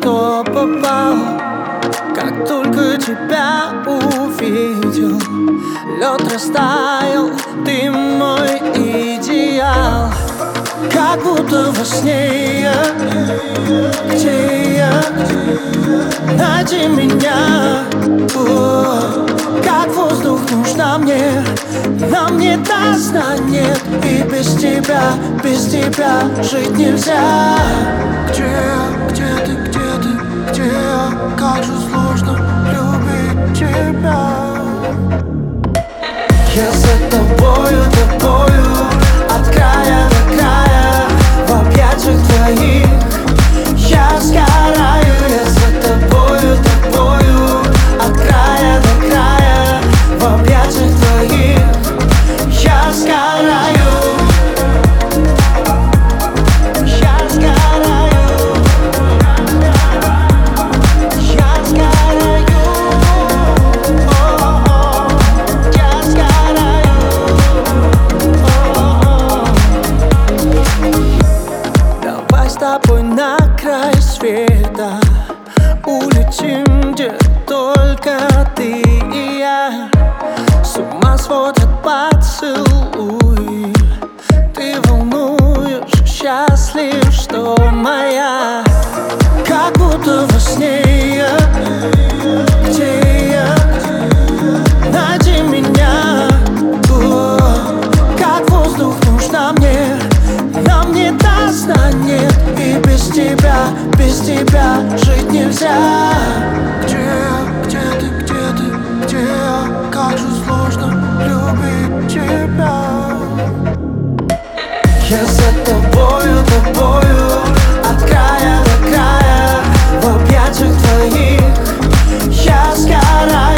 что попал. Как только тебя увидел, лед растаял, ты мой идеал. Как будто во сне я, где я? Найди меня. Как воздух нужна мне, нам не до сна нет. И без тебя жить нельзя. Где я, где ты, где я? Как же сложно любить тебя. Я за тобою, от края до края, в объятиях твоих я сгораю. Я за тобою, от края до края, в объятиях твоих я сгораю. Я сгораю. Я сгораю. Я сгораю. Давай с тобой на край света улетим, где только ты и я. С ума сводят поцелуи, ты волнуешь, счастлив, что моя. Как будто во сне я, где я? Найди меня. Как воздух нужна мне, нам не до сна нет. И без тебя жить нельзя. Где я, где ты, где я? Как же сложно любить тебя. Я за тобою, от края до края, в объятиях твоих я сгораю.